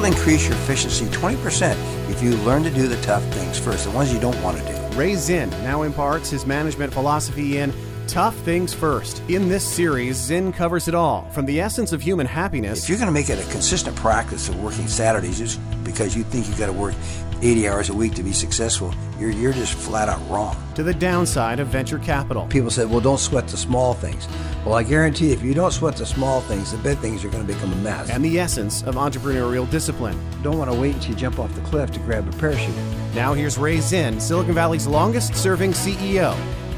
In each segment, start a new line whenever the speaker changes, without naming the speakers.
will increase your efficiency 20% if you learn to do the tough things first, the ones you don't want to do.
Ray Zinn now imparts his management philosophy in Tough Things First. In this series, Zinn covers it all, from the essence of human happiness.
If you're going to make it a consistent practice of working Saturdays just because you think you've got to work 80 hours a week to be successful, you're just flat out wrong.
To the downside of venture capital.
People said, well, don't sweat the small things. Well, I guarantee if you don't sweat the small things, the big things are going to become a mess.
And the essence of entrepreneurial discipline.
Don't want to wait until you jump off the cliff to grab a parachute.
Now here's Ray Zinn, Silicon Valley's longest-serving CEO.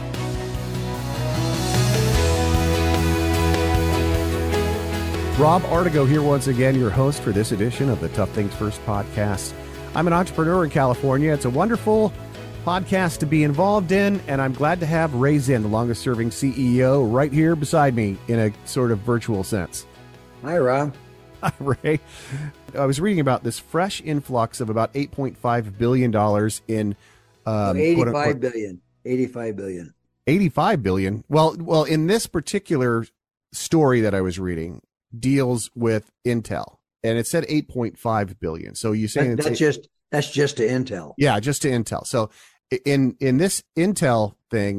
Rob Artigo here once again, your host for this edition of the Tough Things First podcast. I'm an entrepreneur in California. It's a wonderful podcast to be involved in, and I'm glad to have Ray Zinn, the longest-serving CEO, right here beside me in a sort of virtual sense.
Hi, Rob.
Hi, Ray. I was reading about this fresh influx of about $8.5 billion in...
85 billion. 85 billion.
85 billion? Well, in this particular story that I was reading, deals with Intel, and it said 8.5 billion. So you saying
that's just to Intel?
Yeah, just to Intel. So in this Intel thing,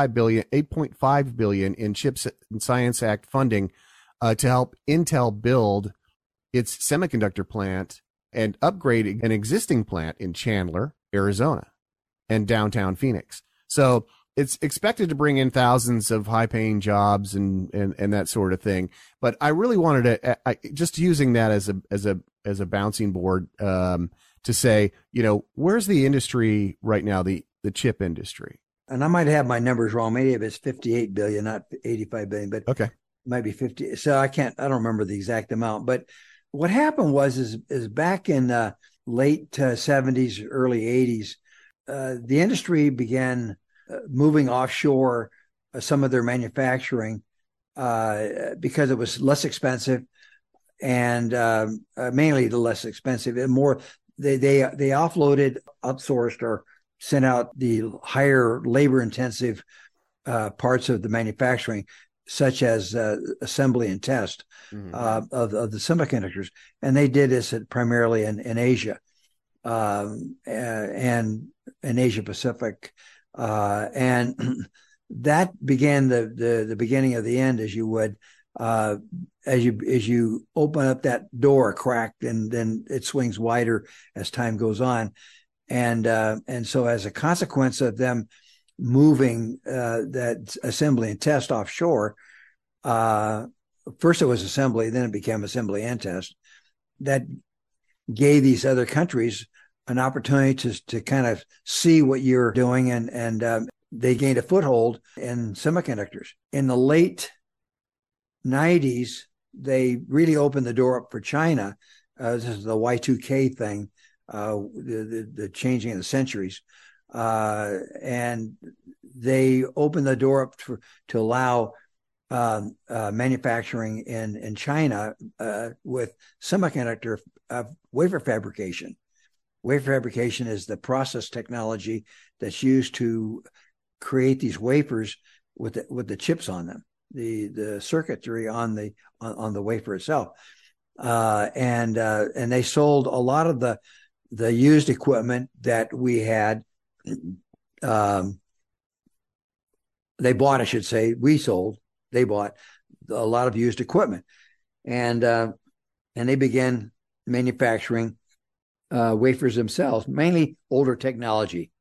8.5 billion in CHIPS and Science Act funding to help Intel build its semiconductor plant and upgrade an existing plant in Chandler, Arizona, and downtown Phoenix. So it's expected to bring in thousands of high-paying jobs and that sort of thing. But I really wanted to just using that as a bouncing board to say, where's the industry right now, the chip industry?
And I might have my numbers wrong. Maybe it's 58 billion, not 85 billion, but
okay,
it might be 50. So I don't remember the exact amount. But what happened is back in the late 70s, early 80s, the industry began moving offshore some of their manufacturing because it was less expensive, and mainly the less expensive and more they offloaded, outsourced, or sent out the higher labor intensive parts of the manufacturing, such as assembly and test of the semiconductors, and they did this primarily in Asia and in Asia Pacific. And that began the beginning of the end, as you would, as you open up that door cracked, and then it swings wider as time goes on. And so as a consequence of them moving that assembly and test offshore, first it was assembly, then it became assembly and test. That gave these other countries an opportunity to kind of see what you're doing, and they gained a foothold in semiconductors. In the late 90s, they really opened the door up for China. This is the Y2K thing, the changing of the centuries. And they opened the door up to allow manufacturing in China with semiconductor wafer fabrication. Wafer fabrication is the process technology that's used to create these wafers with the chips on them, the circuitry on the wafer itself, and they sold a lot of the used equipment that we had. They bought, I should say, they bought a lot of used equipment, and they began manufacturing wafers themselves, mainly older technology,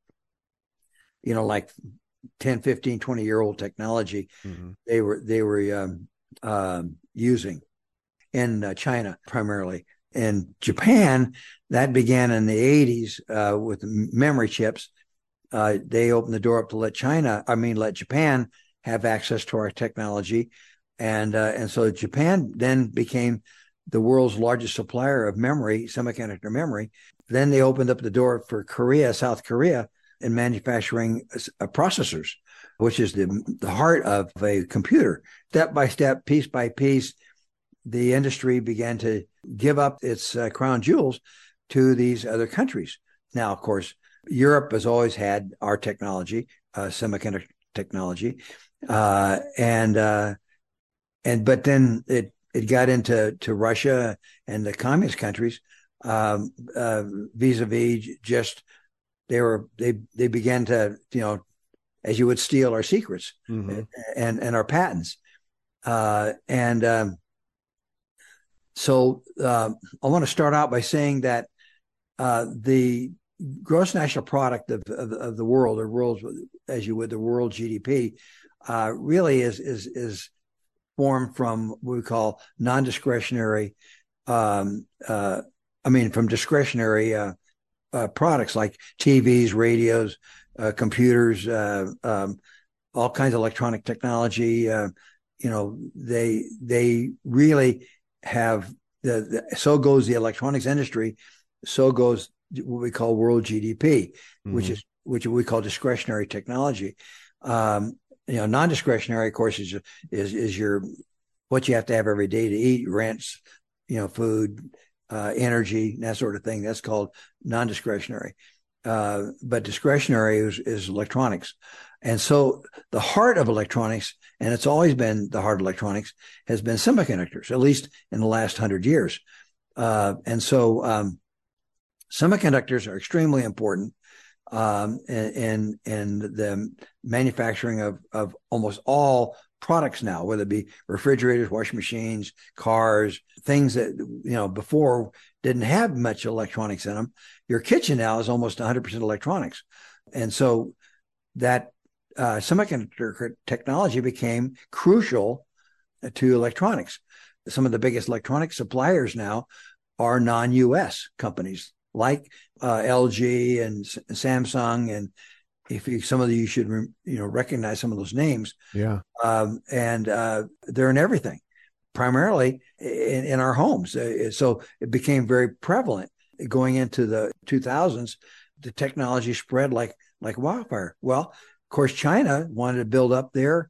like 10, 15, 20-year-old technology. They were using in China primarily. In Japan, that began in the 80s with memory chips. They opened the door up to let Japan have access to our technology. And so Japan then became the world's largest supplier of memory, semiconductor memory. Then they opened up the door for South Korea, in manufacturing processors, which is the heart of a computer. Step by step, piece by piece, the industry began to give up its crown jewels to these other countries. Now, of course, Europe has always had our technology, semiconductor technology, but then it got into Russia and the communist countries vis-a-vis just they began to, as you would, steal our secrets
Mm-hmm.
and our patents. So I want to start out by saying that the gross national product of the world, or world, as you would, the world GDP, really is formed from what we call non-discretionary. From discretionary products like TVs, radios, computers, all kinds of electronic technology. They really have so goes the electronics industry, so goes what we call world GDP,
Mm-hmm.
which we call discretionary technology. Non-discretionary, of course, is your what you have to have every day to eat, rents, food, energy, that sort of thing. That's called non-discretionary. But discretionary is electronics. And so the heart of electronics, and it's always been the heart of electronics, has been semiconductors, at least in the last 100 years. And so semiconductors are extremely important in the manufacturing of almost all products now, whether it be refrigerators, washing machines, cars, things that before didn't have much electronics in them. Your kitchen now is almost 100% electronics, and so that semiconductor technology became crucial to electronics. Some of the biggest electronic suppliers now are non-U.S. companies like LG and Samsung, and some of you should recognize some of those names.
Yeah.
And they're in everything, primarily in our homes. So it became very prevalent going into the 2000s. The technology spread like wildfire. Well, of course, China wanted to build up their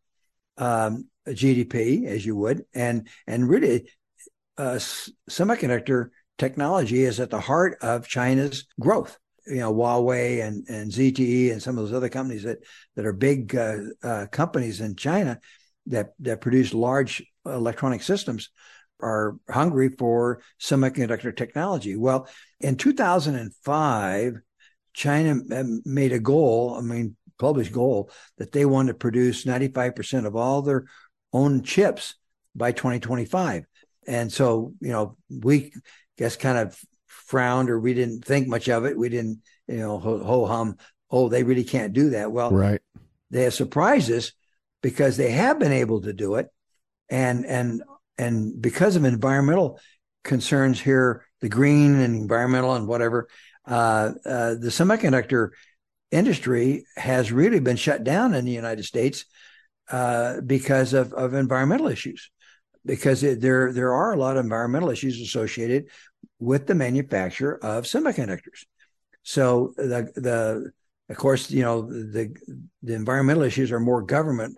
GDP, as you would, and really semiconductor technology is at the heart of China's growth. Huawei and ZTE and some of those other companies that are big companies in China that produce large electronic systems are hungry for semiconductor technology. Well, in 2005, China made a published goal, that they wanted to produce 95% of all their own chips by 2025. And so, we guess kind of frowned, or we didn't think much of it. We didn't, ho hum. Oh, they really can't do that. Well,
right.
They have surprised us because they have been able to do it, and because of environmental concerns here, the green and environmental and whatever, the semiconductor industry has really been shut down in the United States because of environmental issues. Because there are a lot of environmental issues associated with the manufacture of semiconductors. So of course, the environmental issues are more government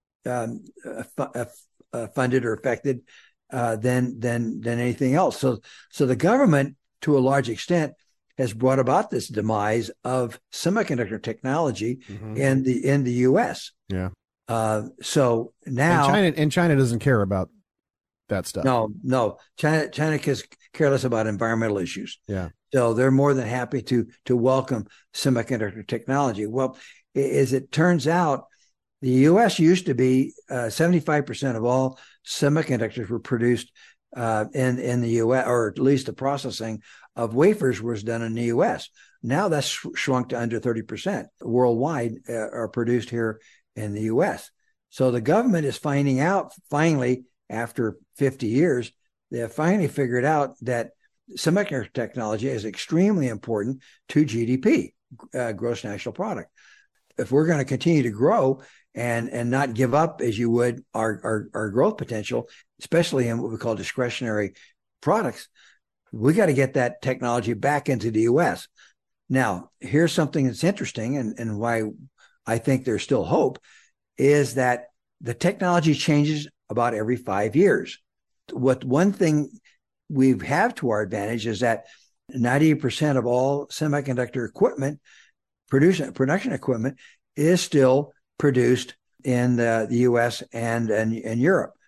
funded or affected than anything else. So the government, to a large extent, has brought about this demise of semiconductor technology
Mm-hmm.
in the U.S.
Yeah.
So now,
and China doesn't care about that stuff.
No. China cares less about environmental issues.
Yeah.
So they're more than happy to welcome semiconductor technology. Well, as it turns out, the U.S. used to be 75% of all semiconductors were produced in the U.S., or at least the processing of wafers was done in the U.S. Now that's shrunk to under 30% worldwide are produced here in the U.S. So the government is finding out, finally, after 50 years, they have finally figured out that semiconductor technology is extremely important to GDP, gross national product. If we're going to continue to grow and not give up, as you would, our growth potential, especially in what we call discretionary products, we got to get that technology back into the U.S. Now, here's something that's interesting, and why I think there's still hope, is that the technology changes about every 5 years. One thing we have to our advantage is that 90% of all semiconductor equipment, production equipment, is still produced in the U.S. and Europe.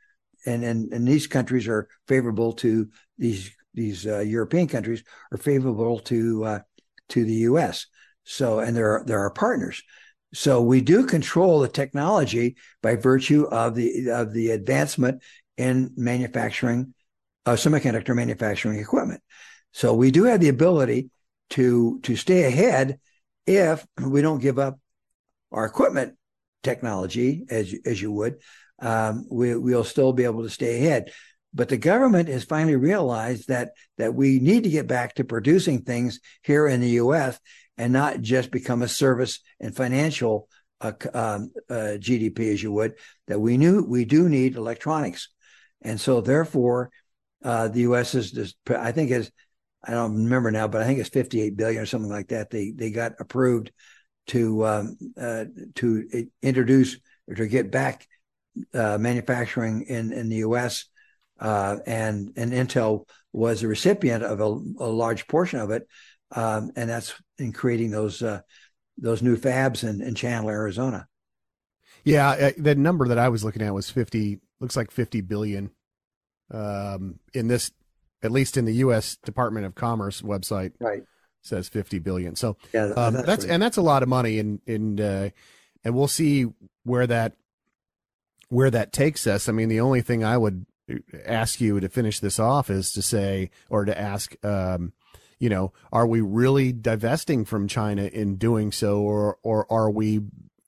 and these countries are favorable to these European countries are favorable to the U.S. So, and they're our partners. So we do control the technology by virtue of the advancement in manufacturing, semiconductor manufacturing equipment. So we do have the ability to stay ahead if we don't give up our equipment technology as you would. We'll still be able to stay ahead. But the government has finally realized that we need to get back to producing things here in the U.S. and not just become a service and financial GDP, as you would. That we do need electronics, and so therefore, the U.S. I don't remember now, but I think it's $58 billion or something like that. They got approved to introduce or to get back manufacturing in the U.S. And Intel was a recipient of a large portion of it, and that's in creating those new fabs in Chandler, Arizona.
Yeah, the number that I was looking at was 50. Looks like 50 billion. In this, at least in the U.S. Department of Commerce website,
right,
says 50 billion. So
yeah,
that's a lot of money, and we'll see where that takes us. I mean, the only thing I would ask you to finish this off is to say, or to ask, are we really divesting from China in doing so, or are we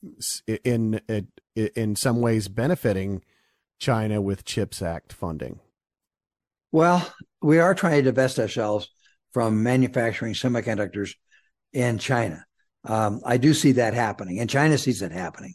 in some ways benefiting China with CHIPS Act funding?
Well, we are trying to divest ourselves from manufacturing semiconductors in China. I do see that happening, and China sees it happening.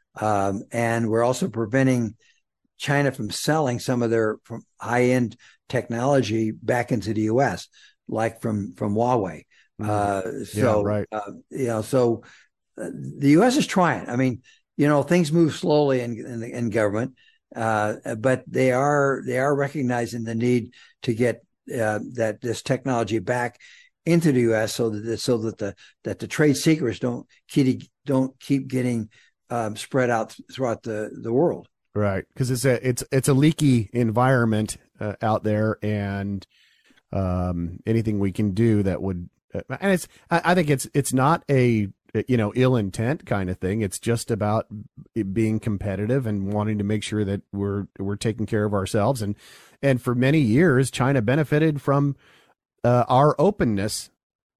And we're also preventing China from selling some of their high-end technology back into the U.S., like from Huawei. So,
right.
So the U.S. is trying. I mean, things move slowly in government, but they are recognizing the need to get this technology back into the U.S. so that the trade secrets don't keep getting spread out throughout the world.
Right, because it's a leaky environment out there, and anything we can do that would, and I think it's not a ill intent kind of thing. It's just about it being competitive and wanting to make sure that we're taking care of ourselves, and for many years China benefited from our openness,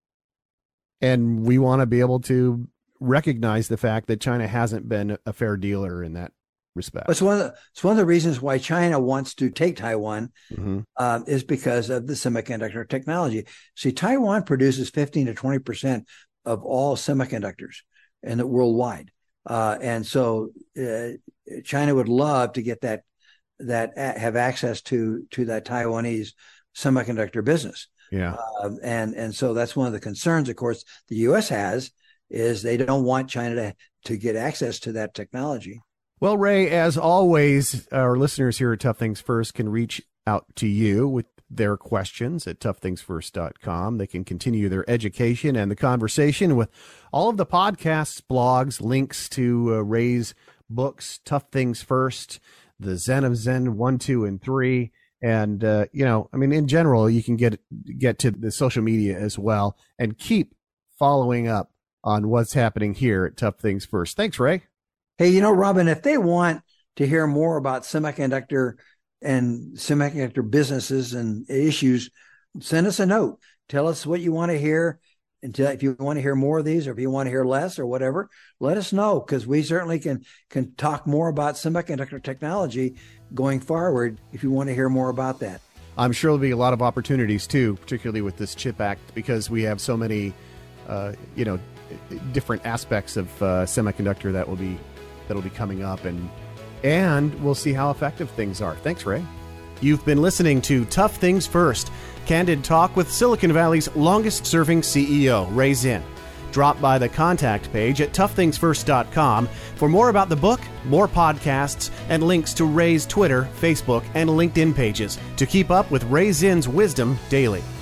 and we want to be able to recognize the fact that China hasn't been a fair dealer in that respect.
It's one of the reasons why China wants to take Taiwan, is because of the semiconductor technology. See, Taiwan produces 15 to 20% of all semiconductors worldwide, and so China would love to get that have access to that Taiwanese semiconductor business.
Yeah,
and so that's one of the concerns, of course, the U.S. has, is they don't want China to get access to that technology.
Well, Ray, as always, our listeners here at Tough Things First can reach out to you with their questions at toughthingsfirst.com. They can continue their education and the conversation with all of the podcasts, blogs, links to Ray's books, Tough Things First, The Zen of Zen 1, 2, and 3. And, in general, you can get to the social media as well and keep following up on what's happening here at Tough Things First. Thanks, Ray.
Hey, Robin, if they want to hear more about semiconductor businesses and issues, send us a note. Tell us what you want to hear. And if you want to hear more of these, or if you want to hear less or whatever, let us know, because we certainly can talk more about semiconductor technology going forward if you want to hear more about that.
I'm sure there'll be a lot of opportunities, too, particularly with this CHIP Act, because we have so many, different aspects of semiconductor that will be coming up, and we'll see how effective things are. Thanks, Ray. You've been listening to Tough Things First, candid talk with Silicon Valley's longest-serving CEO, Ray Zinn. Drop by the contact page at toughthingsfirst.com for more about the book, more podcasts, and links to Ray's Twitter, Facebook, and LinkedIn pages to keep up with Ray Zinn's wisdom daily.